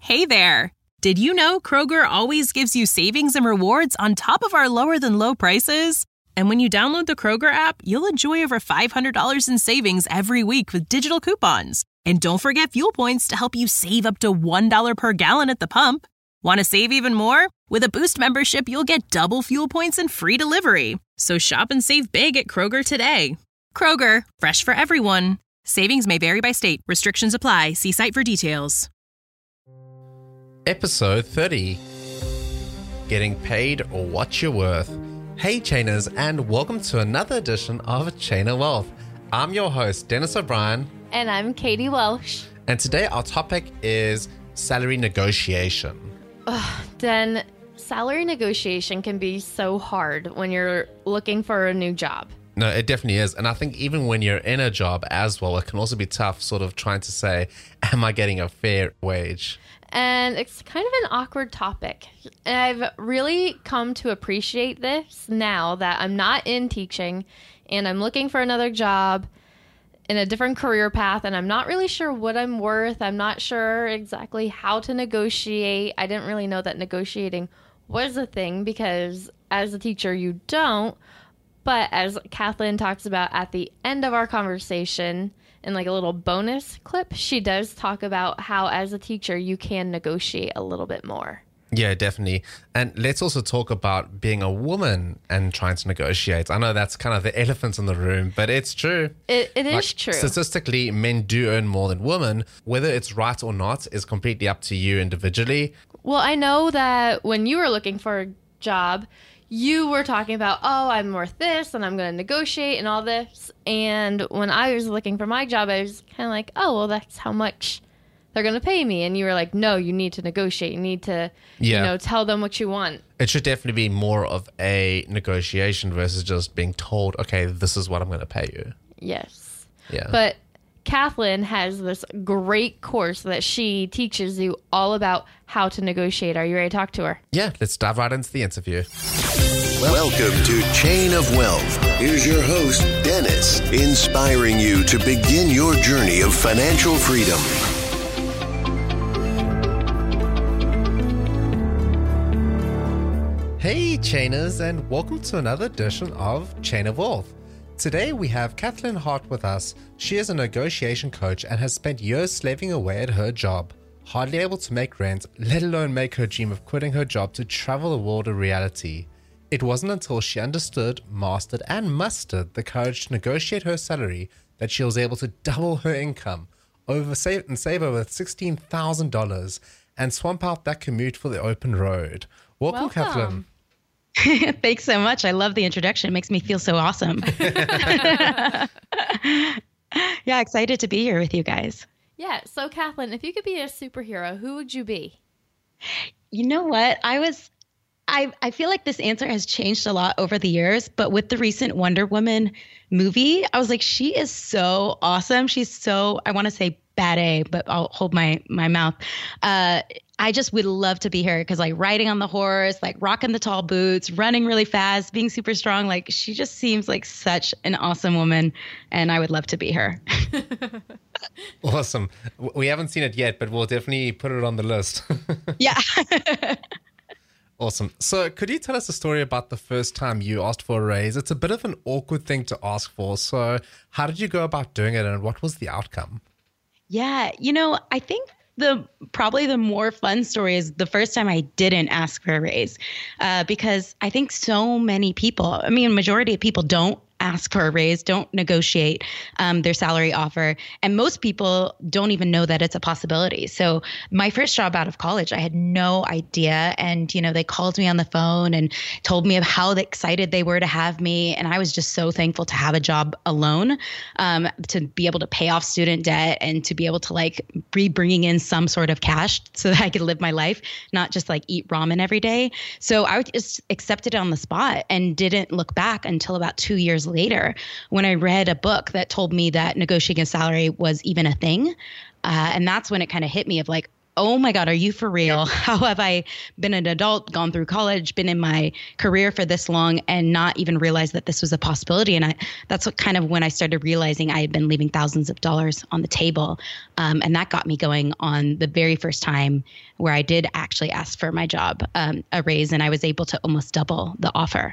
Hey there! Did you know Kroger always gives you savings and rewards on top of our lower-than-low prices? And when you download the Kroger app, you'll enjoy over $500 in savings every week with digital coupons. And don't forget fuel points to help you save up to $1 per gallon at the pump. Want to save even more? With a Boost membership, you'll get double fuel points and free delivery. So shop and save big at Kroger today. Kroger, fresh for everyone. Savings may vary by state. Restrictions apply. See site for details. Episode 30. Getting paid or what you're worth. Hey Chainers, and welcome to another edition of Chain of Wealth. I'm your host, Dennis O'Brien. And I'm Katie Welsh. And today our topic is salary negotiation. Den, salary negotiation can be so hard when you're looking for a new job. No, it definitely is. And I think even when you're in a job as well, it can also be tough sort of trying to say, am I getting a fair wage? And it's kind of an awkward topic. And I've really come to appreciate this now that I'm not in teaching and I'm looking for another job in a different career path, and I'm not really sure what I'm worth. I'm not sure exactly how to negotiate. I didn't really know that negotiating was a thing because as a teacher, you don't. But as Kathleen talks about at the end of our conversation, in like a little bonus clip, she does talk about how as a teacher, you can negotiate a little bit more. Yeah, definitely. And let's also talk about being a woman and trying to negotiate. I know that's kind of the elephant in the room, but it's true. It is true. Statistically, men do earn more than women. Whether it's right or not is completely up to you individually. Well, I know that when you were looking for a job, you were talking about, oh, I'm worth this and I'm going to negotiate and all this. And when I was looking for my job, I was kind of like, oh, well, that's how much they're going to pay me. And you were like, no, you need to negotiate. You need to, tell them what you want. It should definitely be more of a negotiation versus just being told, okay, this is what I'm going to pay you. Yes. Yeah. But Kathleen has this great course that she teaches you all about how to negotiate. Are you ready to talk to her? Yeah, let's dive right into the interview. Welcome to Chain of Wealth. Here's your host, Dennis, inspiring you to begin your journey of financial freedom. Hey Chainers, and welcome to another edition of Chain of Wealth. Today we have Kathleen Hart with us. She is a negotiation coach and has spent years slaving away at her job, hardly able to make rent, let alone make her dream of quitting her job to travel the world a reality. It wasn't until she understood, mastered, and mustered the courage to negotiate her salary that she was able to double her income, save over $16,000, and swamp out that commute for the open road. Welcome. Kathleen. Thanks so much. I love the introduction. It makes me feel so awesome. Yeah, excited to be here with you guys. Yeah. So, Kathleen, if you could be a superhero, who would you be? You know what? I feel like this answer has changed a lot over the years, but with the recent Wonder Woman movie, I was like, she is so awesome. She's so, I want to say bad A, but I'll hold my mouth. I just would love to be her because like riding on the horse, like rocking the tall boots, running really fast, being super strong. Like she just seems like such an awesome woman and I would love to be her. Awesome. We haven't seen it yet, but we'll definitely put it on the list. Yeah. Awesome. So could you tell us a story about the first time you asked for a raise? It's a bit of an awkward thing to ask for. So how did you go about doing it and what was the outcome? Yeah. I think probably the more fun story is the first time I didn't ask for a raise, because I think so many people, majority of people don't ask for a raise, don't negotiate their salary offer. And most people don't even know that it's a possibility. So my first job out of college, I had no idea. And, they called me on the phone and told me of how excited they were to have me. And I was just so thankful to have a job alone, to be able to pay off student debt and to be able to be bringing in some sort of cash so that I could live my life, not just eat ramen every day. So I just accepted it on the spot and didn't look back until about 2 years later when I read a book that told me that negotiating a salary was even a thing. And that's when it kind of hit me of oh my God, are you for real? How have I been an adult, gone through college, been in my career for this long and not even realized that this was a possibility? And that's what kind of when I started realizing I had been leaving thousands of dollars on the table. And that got me going on the very first time where I did actually ask for my job, a raise, and I was able to almost double the offer.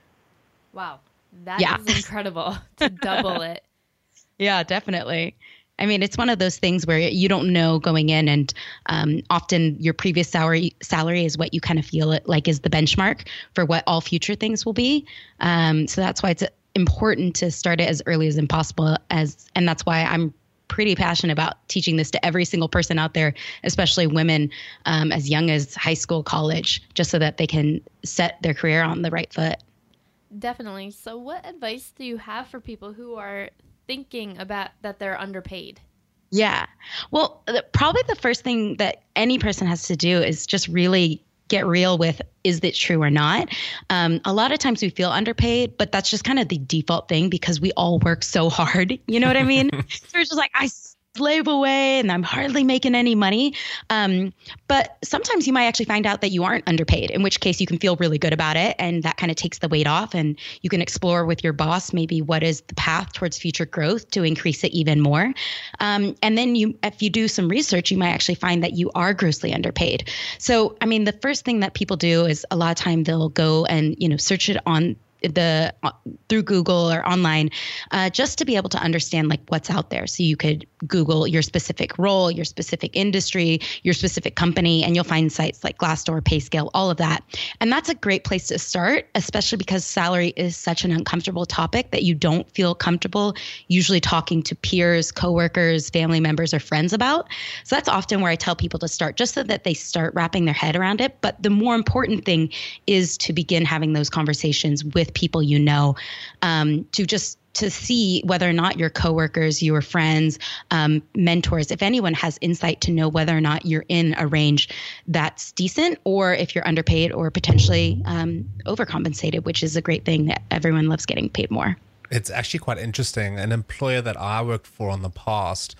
Wow. That is incredible to double it. Yeah, definitely. I mean, it's one of those things where you don't know going in, and often your previous salary is what you kind of feel it like is the benchmark for what all future things will be. So that's why it's important to start it as early as possible. And that's why I'm pretty passionate about teaching this to every single person out there, especially women as young as high school, college, just so that they can set their career on the right foot. Definitely. So what advice do you have for people who are thinking about that they're underpaid? Yeah. Well, probably the first thing that any person has to do is just really get real with, is it true or not? A lot of times we feel underpaid, but that's just kind of the default thing because we all work so hard. You know what I mean? So it's just like, I slave away and I'm hardly making any money. But sometimes you might actually find out that you aren't underpaid, in which case you can feel really good about it. And that kind of takes the weight off, and you can explore with your boss, maybe what is the path towards future growth to increase it even more. And then if you do some research, you might actually find that you are grossly underpaid. So, I mean, the first thing that people do is a lot of time they'll go and, search it on through Google or online, just to be able to understand like what's out there. So you could Google your specific role, your specific industry, your specific company, and you'll find sites like Glassdoor, PayScale, all of that. And that's a great place to start, especially because salary is such an uncomfortable topic that you don't feel comfortable usually talking to peers, coworkers, family members, or friends about. So that's often where I tell people to start, just so that they start wrapping their head around it. But the more important thing is to begin having those conversations with people to see whether or not your coworkers, your friends, mentors, if anyone has insight to know whether or not you're in a range that's decent, or if you're underpaid or potentially overcompensated, which is a great thing that everyone loves getting paid more. It's actually quite interesting. An employer that I worked for in the past,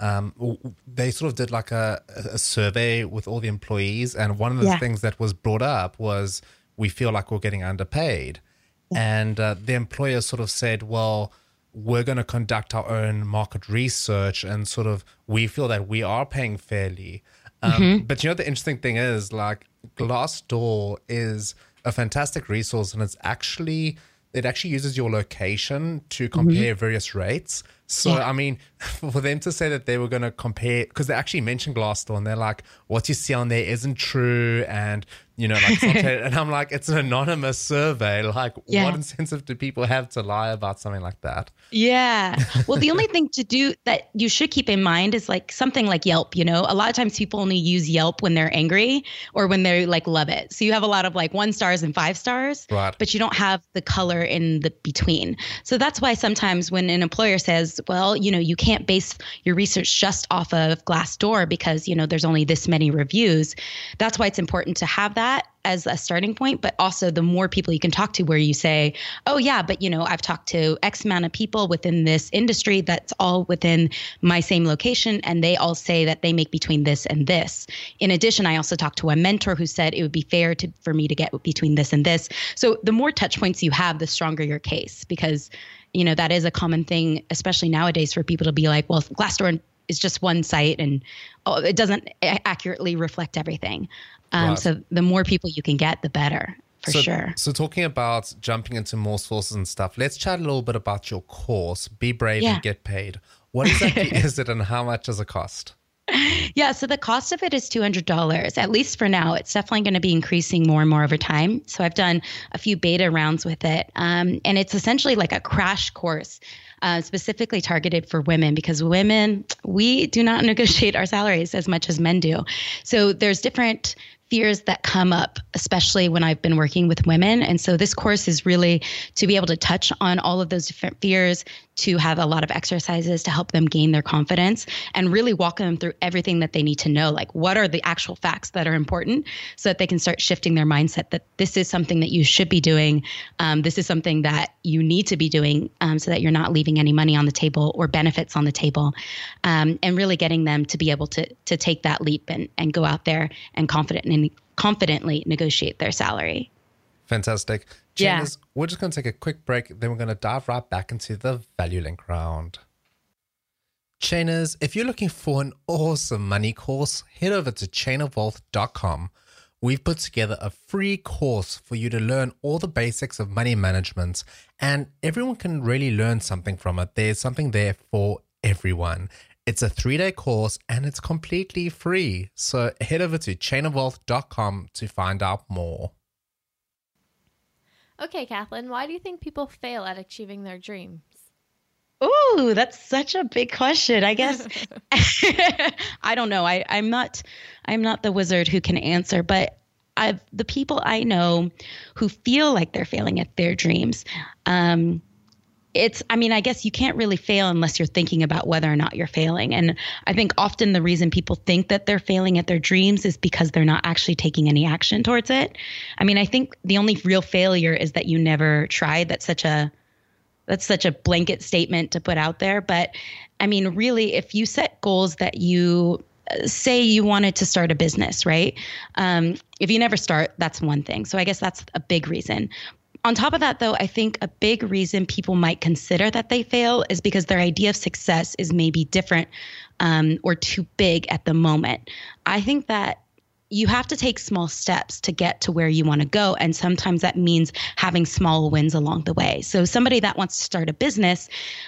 they sort of did like a survey with all the employees. And one of the things that was brought up was, we feel like we're getting underpaid. And the employer sort of said, well, we're going to conduct our own market research and sort of, we feel that we are paying fairly. But the interesting thing is, like, Glassdoor is a fantastic resource, and it actually uses your location to compare various rates. So, I mean, for them to say that they were going to compare, because they actually mentioned Glassdoor and they're like, what you see on there isn't true. And, and I'm like, it's an anonymous survey. Like, what incentive do people have to lie about something like that? Yeah. Well, the only thing to do that you should keep in mind is like something like Yelp. A lot of times people only use Yelp when they're angry or when they like love it. So you have a lot of like 1 stars and 5 stars, right? But you don't have the color in the between. So that's why sometimes when an employer says, well, you can't base your research just off of Glassdoor because, there's only this many reviews. That's why it's important to have that as a starting point, but also the more people you can talk to where you say, oh yeah, but I've talked to X amount of people within this industry that's all within my same location, and they all say that they make between this and this. In addition, I also talked to a mentor who said it would be fair for me to get between this and this. So the more touch points you have, the stronger your case, because that is a common thing, especially nowadays, for people to be like, well, Glassdoor is just one site and it doesn't accurately reflect everything. Right. So the more people you can get, the better, for sure. So talking about jumping into more sources and stuff, let's chat a little bit about your course, Be Brave and Get Paid. What exactly is it, and how much does it cost? Yeah, so the cost of it is $200, at least for now. It's definitely going to be increasing more and more over time. So I've done a few beta rounds with it. And it's essentially like a crash course specifically targeted for women, because women, we do not negotiate our salaries as much as men do. So there's different fears that come up, especially when I've been working with women. And so this course is really to be able to touch on all of those different fears, to have a lot of exercises to help them gain their confidence and really walk them through everything that they need to know. Like, what are the actual facts that are important so that they can start shifting their mindset that this is something that you should be doing. This is something that you need to be doing so that you're not leaving any money on the table or benefits on the table, and really getting them to be able to take that leap and go out there and confidently negotiate their salary. Fantastic. Chainers, we're just going to take a quick break, then we're going to dive right back into the Value Link round. Chainers, if you're looking for an awesome money course, head over to chainofwealth.com. We've put together a free course for you to learn all the basics of money management, and everyone can really learn something from it. There's something there for everyone. It's a 3-day course and it's completely free. So head over to chainofwealth.com to find out more. Okay, Kathleen, why do you think people fail at achieving their dreams? Ooh, that's such a big question. I guess I don't know. I'm not the wizard who can answer, but the people I know who feel like they're failing at their dreams. I guess you can't really fail unless you're thinking about whether or not you're failing. And I think often the reason people think that they're failing at their dreams is because they're not actually taking any action towards it. I mean, I think the only real failure is that you never tried. That's such a blanket statement to put out there. But I mean, really, if you set goals that you say you wanted to start a business, right? If you never start, that's one thing. So I guess that's a big reason. On top of that, though, I think a big reason people might consider that they fail is because their idea of success is maybe different or too big at the moment. I think that you have to take small steps to get to where you want to go. And sometimes that means having small wins along the way. So somebody that wants to start a business,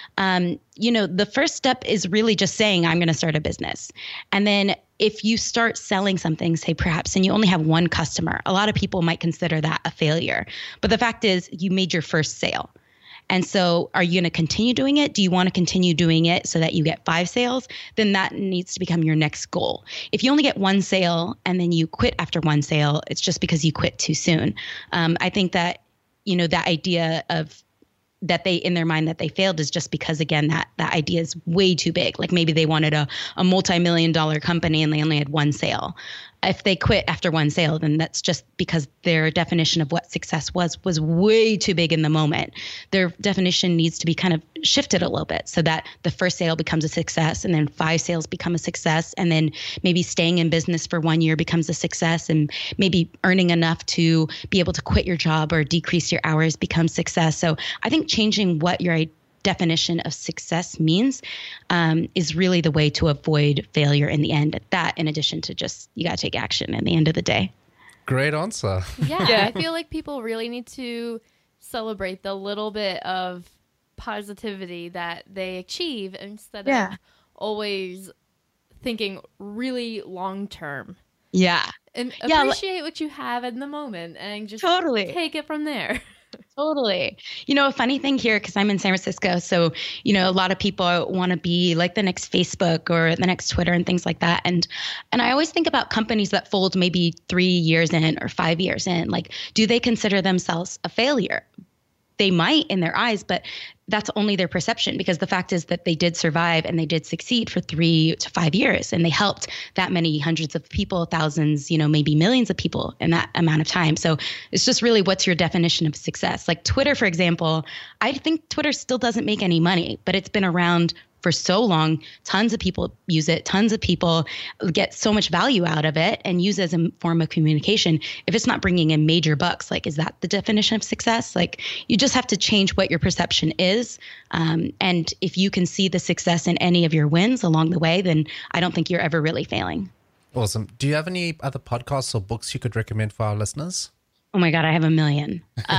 the first step is really just saying, I'm going to start a business. And then if you start selling something, say perhaps, and you only have one customer, a lot of people might consider that a failure. But the fact is you made your first sale. And so are you going to continue doing it? Do you want to continue doing it so that you get 5 sales? Then that needs to become your next goal. If you only get 1 sale and then you quit after 1 sale, it's just because you quit too soon. I think that, that idea of that they, in their mind, that they failed is just because, again, that idea is way too big. Like maybe they wanted a multi-million-dollar company and they only had 1 sale. If they quit after 1 sale, then that's just because their definition of what success was way too big in the moment. Their definition needs to be kind of shifted a little bit so that the first sale becomes a success and then 5 sales become a success. And then maybe staying in business for 1 year becomes a success, and maybe earning enough to be able to quit your job or decrease your hours becomes success. So I think changing what your definition of success means is really the way to avoid failure in the end. That, in addition to just, you got to take action in the end of the day. Great answer. Yeah, I feel like people really need to celebrate the little bit of positivity that they achieve instead of always thinking really long term. Yeah. And appreciate what you have in the moment and just take it from there. Totally. A funny thing here, because I'm in San Francisco, so, a lot of people want to be like the next Facebook or the next Twitter and things like that. And I always think about companies that fold maybe 3 years in or 5 years in. Like, do they consider themselves a failure? They might in their eyes, but that's only their perception, because the fact is that they did survive and they did succeed for 3 to 5 years, and they helped that many hundreds of people, thousands, maybe millions of people in that amount of time. So it's just really, what's your definition of success? Like Twitter, for example, I think Twitter still doesn't make any money, but it's been around for so long. Tons of people use it. Tons of people get so much value out of it and use it as a form of communication. If it's not bringing in major bucks, like, is that the definition of success? Like, you just have to change what your perception is. And if you can see the success in any of your wins along the way, then I don't think you're ever really failing. Awesome. Do you have any other podcasts or books you could recommend for our listeners? Oh my God, I have a million.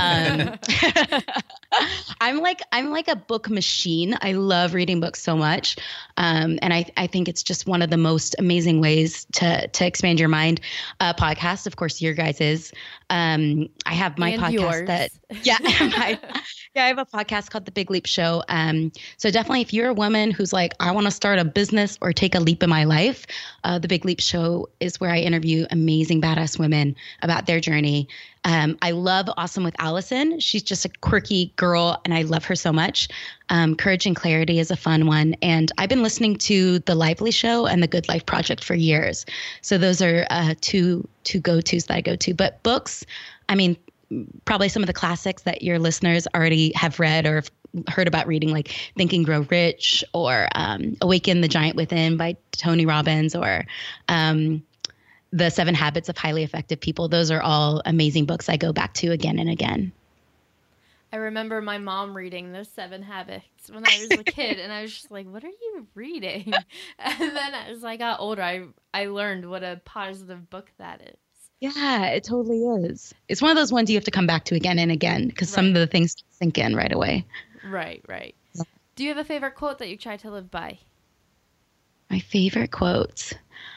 I'm like a book machine. I love reading books so much. And I think it's just one of the most amazing ways to expand your mind. Podcast, of course, your guys is. I have my and podcast yours. Yeah, I have a podcast called The Big Leap Show. So definitely if you're a woman who's like, I want to start a business or take a leap in my life, The Big Leap Show is where I interview amazing, badass women about their journey. I love Awesome with Allison. She's just a quirky girl and I love her so much. Courage and Clarity is a fun one. And I've been listening to The Lively Show and The Good Life Project for years. So those are two go-tos that I go to. But books, I mean, probably some of the classics that your listeners already have read or heard about reading, like Think and Grow Rich or Awaken the Giant Within by Tony Robbins or The 7 Habits of Highly Effective People. Those are all amazing books I go back to again and again. I remember my mom reading those 7 Habits when I was a kid, and I was just like, what are you reading? And then as I got older, I learned what a positive book that is. Yeah, it totally is. It's one of those ones you have to come back to again and again because some of the things sink in right away. Right. Yeah. Do you have a favorite quote that you try to live by? My favorite quotes.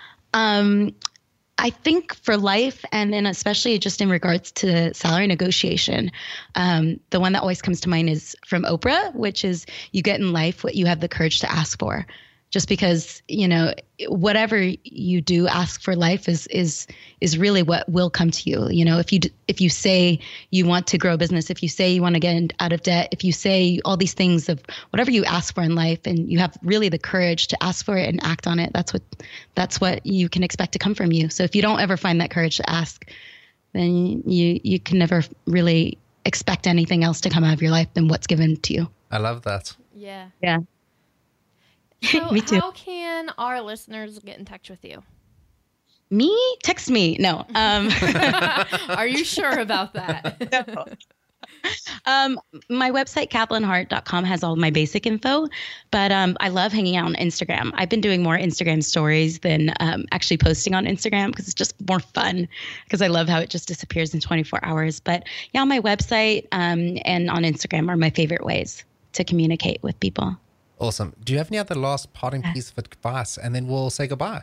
I think for life and then especially just in regards to salary negotiation, the one that always comes to mind is from Oprah, which is you get in life what you have the courage to ask for. Just because, you know, whatever you do ask for life is really what will come to you. You know, if you say you want to grow a business, if you say you want to get out of debt, if you say all these things of whatever you ask for in life and you have really the courage to ask for it and act on it, that's what you can expect to come from you. So if you don't ever find that courage to ask, then you can never really expect anything else to come out of your life than what's given to you. I love that. Yeah. Yeah. So Me too. how can our listeners get in touch with you? Me? Text me. No. Are you sure about that? No. My website, KathleenHart.com, has all my basic info, but I love hanging out on Instagram. I've been doing more Instagram stories than actually posting on Instagram because it's just more fun because I love how it just disappears in 24 hours. But yeah, on my website and on Instagram are my favorite ways to communicate with people. Awesome. Do you have any other last parting piece of advice? And then we'll say goodbye.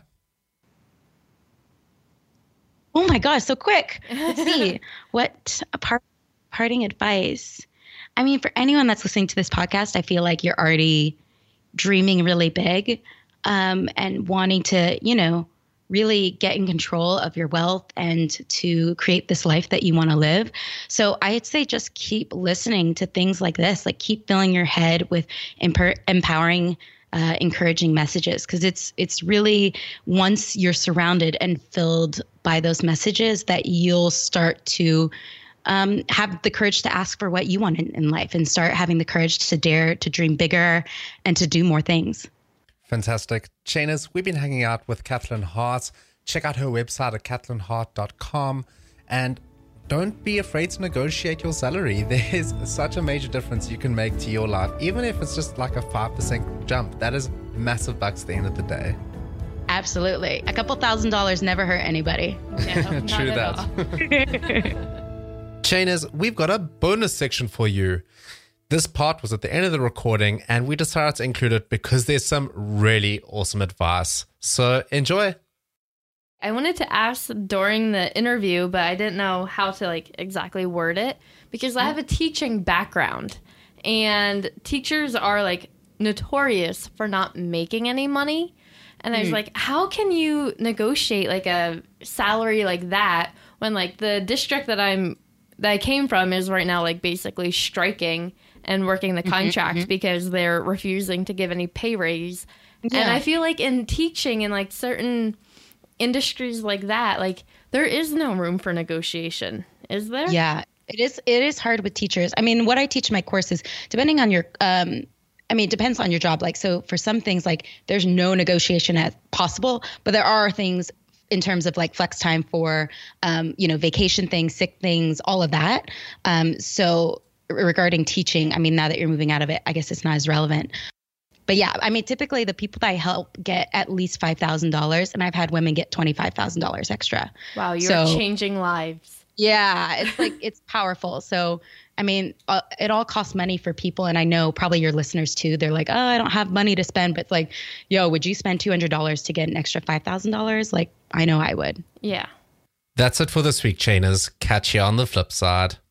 Oh my gosh, so quick. Let's see. What parting advice? I mean, for anyone that's listening to this podcast, I feel like you're already dreaming really big and wanting to, you know, really get in control of your wealth and to create this life that you want to live. So I'd say just keep listening to things like this, like keep filling your head with empowering, encouraging messages. Because it's really once you're surrounded and filled by those messages that you'll start to have the courage to ask for what you want in life and start having the courage to dare to dream bigger and to do more things. Fantastic. Chainers, we've been hanging out with Kathleen Hart. Check out her website at kathleenhart.com and don't be afraid to negotiate your salary. There's such a major difference you can make to your life, even if it's just like a 5% jump. That is massive bucks at the end of the day. Absolutely. A couple $1,000s never hurt anybody. No, True that. Chainers, we've got a bonus section for you. This part was at the end of the recording and we decided to include it because there's some really awesome advice. So enjoy. I wanted to ask during the interview, but I didn't know how to exactly word it because I have a teaching background and teachers are notorious for not making any money. And I was like, how can you negotiate a salary like that when the district that I came from is right now basically striking and working the contract because they're refusing to give any pay raise. Yeah. And I feel in teaching and certain industries like that, there is no room for negotiation. Is there? Yeah, it is hard with teachers. I mean, what I teach in my courses, depending on your, it depends on your job. So for some things, there's no negotiation as possible, but there are things in terms of flex time for, vacation things, sick things, all of that. So regarding teaching, now that you're moving out of it, I guess it's not as relevant. But yeah, typically the people that I help get at least $5,000 and I've had women get $25,000 extra. Wow. You're changing lives. Yeah. It's it's powerful. So, it all costs money for people. And I know probably your listeners too. They're like, oh, I don't have money to spend, but it's yo, would you spend $200 to get an extra $5,000? I know I would. Yeah. That's it for this week, Chainers. Catch you on the flip side.